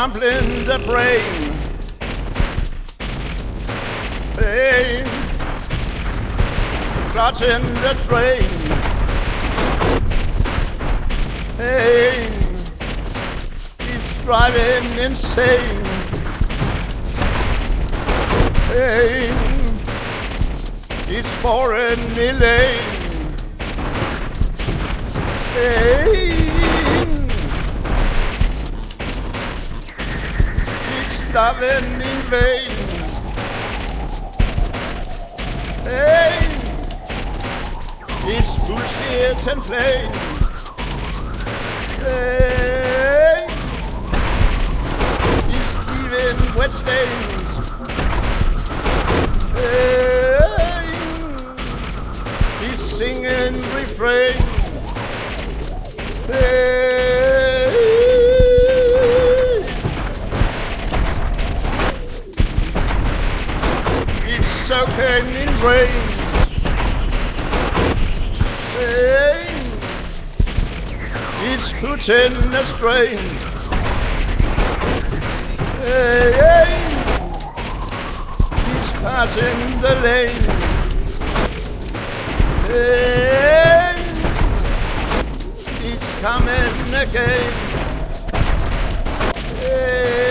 trampling the brain. Pain, clutching the train. Pain, he's driving insane. Pain, it's pouring me lane. Pain, it's loving in vain. Pain, it's bullshit and plain. Pain, it's leaving wet stains. Pain, it's singing refrain. Pain, it's soaking in rain. Pain, it's putting a strain. Pain, it's passing the lane. Pain, it's coming again. Pain,